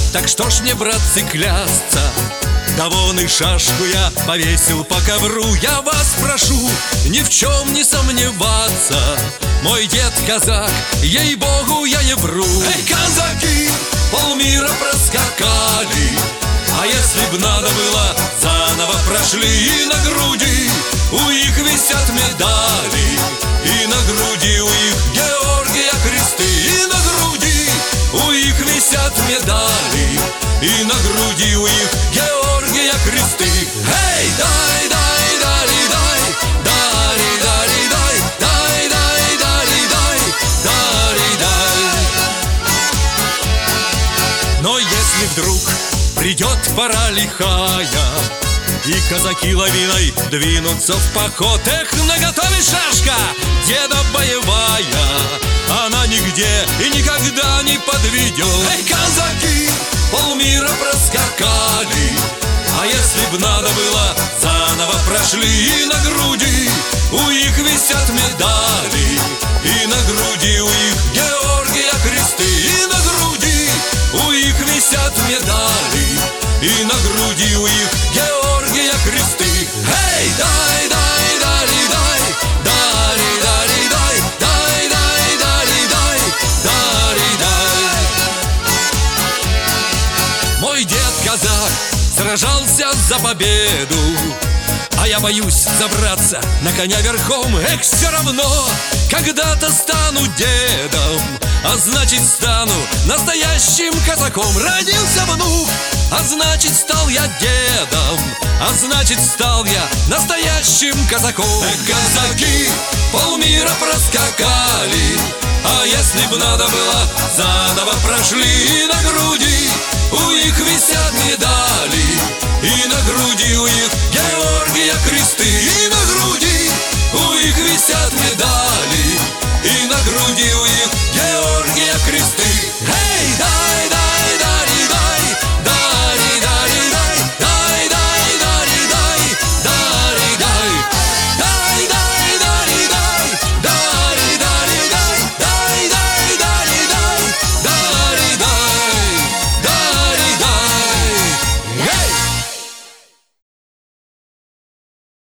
Так что ж мне, братцы, клясться? Да вон и шашку я повесил по ковру. Я вас прошу ни в чем не сомневаться. Мой дед казак, ей-богу, я не вру. Эй, казаки, полмира проскакали, а если б надо было, заново прошли. И на груди у их висят медали, и на груди у их Георгия кресты. И на груди у их висят медали, и на груди у их Георгия кресты. Эй, дай, дай, дали, дай, дали, дали, дай, дай, дай, дали, дай, дали, дай. Но если вдруг придет пора лихая, и казаки лавиной двинутся в поход, эх, наготове шашка, деда боевая, она нигде и никогда не подведет. Эй, казаки, полмира проскакали, а если б надо было, заново прошли. И на груди у их висят медали, и на груди у их Георгия кресты. И на груди у их висят медали, и на груди у их Георгия кресты. Эй, дай, дай, дали, дай, дали, дали, дай, дай, дай, дали, дай, дали, дай. Мой дед казак сражался за победу, а я боюсь забраться на коня верхом. Эх, все равно когда-то стану дедом, а значит стану настоящим казаком. Родился внук, а значит стал я дедом, а значит стал я настоящим казаком. Эх, казаки, полмира проскакали, а если б надо было, заново прошли. И на груди у их висят